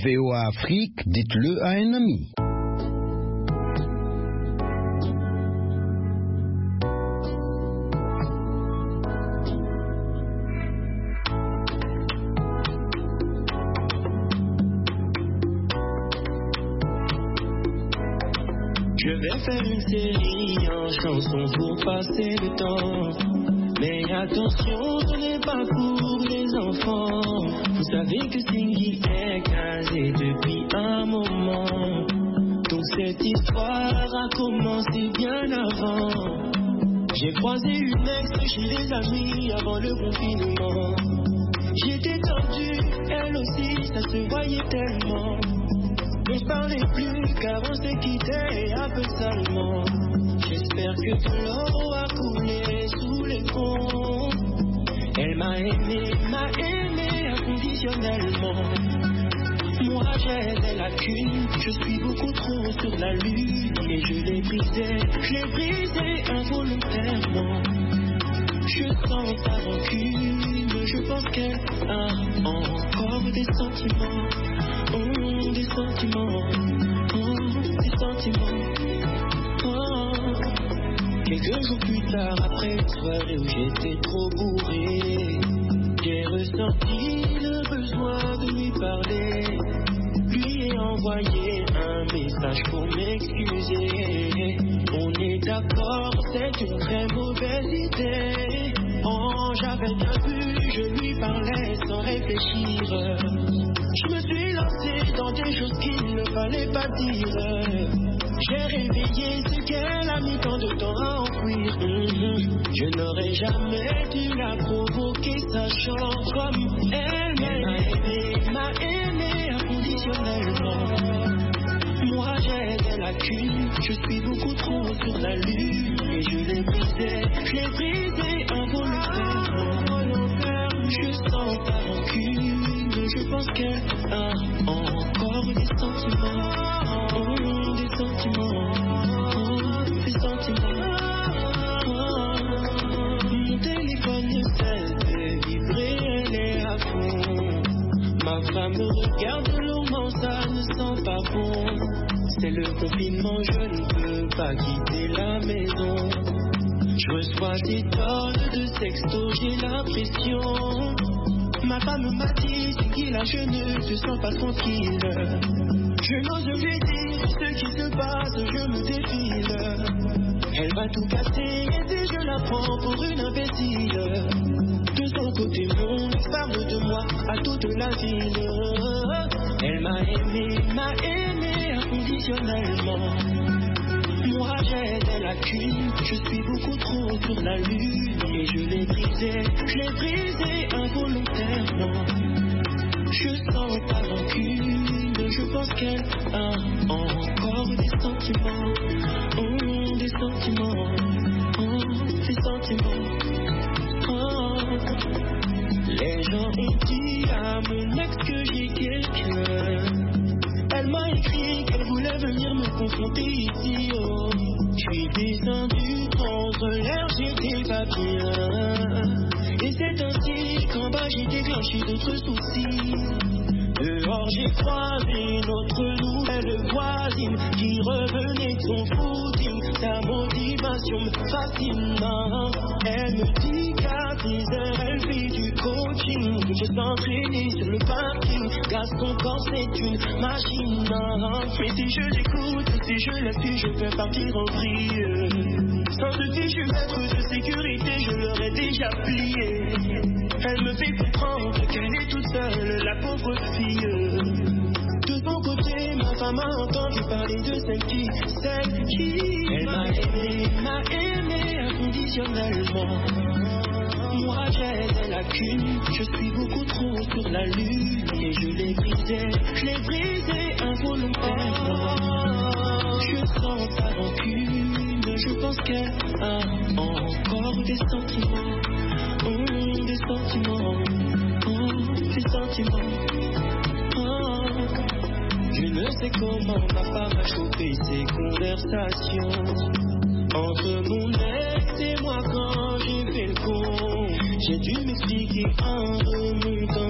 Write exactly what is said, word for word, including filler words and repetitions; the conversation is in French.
V O A Afrique, dites-le à un ami. Je vais faire une série en chansons pour passer le temps. Mais attention, ce n'est pas pour les enfants. Vous savez que Singhi est casé depuis un moment. Donc cette histoire a commencé bien avant. J'ai croisé une ex chez les amis avant le confinement. J'étais tendue, elle aussi, ça se voyait tellement. On se parlait plus car on s'est quitté un peu salement. J'espère que de l'eau a coulé sous les ponts. Elle m'a aimé, m'a aimé inconditionnellement. Moi j'ai des lacunes, je suis beaucoup trop sur la lune. Et je l'ai brisé, je l'ai brisé involontairement. Je sens sa rancune, je pense qu'elle a encore des sentiments. Oh, des sentiments, oh, des sentiments, oh. Quelques jours plus tard, après une soirée où j'étais trop bourré, j'ai ressenti le besoin de lui parler. Lui ai envoyé un message pour m'excuser. On est d'accord, c'est une très mauvaise idée. Oh, j'avais bien vu, je lui parlais sans réfléchir. Je me suis lancé dans des choses qu'il ne fallait pas dire. J'ai réveillé ce qu'elle a mis tant de temps à enfouir. Mm-hmm. Je n'aurais jamais dû la provoquer, sachant comme elle m'a aimé, m'a aimé inconditionnellement. Moi j'ai des lacunes, je suis beaucoup trop sur la lune. Et je l'ai brisé, je l'ai brisé involontairement. Je sens ta rancune, je pense qu'elle a encore des sentiments. Oh, des sentiments, oh, des sentiments. Oh. Mon téléphone ne cesse de vibrer, elle est à fond. Ma femme me regarde longuement, ça ne sent pas bon. C'est le confinement, je ne peux pas quitter la maison. Je reçois des tonnes de sextos, j'ai l'impression. Ma femme m'a dit, c'est qu'il a, je ne te sens pas tranquille. Je n'ose lui dire ce qui se passe, je me défile. Elle va tout casser et si je la prends pour une imbécile. De son côté, mon ex parle de moi à toute la ville. Elle m'a aimé, m'a aimé inconditionnellement. Moi j'ai des lacunes, je suis beaucoup trop sur la lune. Et je l'ai brisé, je l'ai brisé involontairement. Je sens ta rancune, je pense qu'elle a encore des sentiments. Oh, des sentiments, oh, des sentiments. Oh. Les gens ont dit à mon ex que j'ai quelqu'un. Elle m'a écrit qu'elle voulait venir me confronter ici, oh. Je suis descendu contre l'air, j'étais pas bien. Et c'est ainsi qu'en bas j'ai déclenché d'autres soucis. Dehors j'ai croisé notre nouvelle voisine qui revenait de son footing. Sa motivation me fascine. Elle me dit qu'à dix heures elle fait du coaching. Je s'entraîner sur le parking, car son corps c'est une machine. Mais si je l'écoute, si je la suis, je peux partir en vrille. Sans ce fichu maître de sécurité, je l'aurais déjà plié. Elle me fait comprendre qu'elle est toute seule, la pauvre fille. De son côté, ma femme a entendu parler de celle qui, celle qui elle m'a aimé, m'a aimé inconditionnellement. Moi j'ai des lacunes, je suis beaucoup trop sur la lune. Et je l'ai brisé, je l'ai brisé involontairement. Je sens sa rancune, je pense qu'elle a encore des sentiments. Oh, des sentiments, oh, des sentiments. Oh. Je ne sais comment ma femme a chopé ces conversations entre mon ex et moi quand j'ai fait le con. J'ai dû m'expliquer en remontant.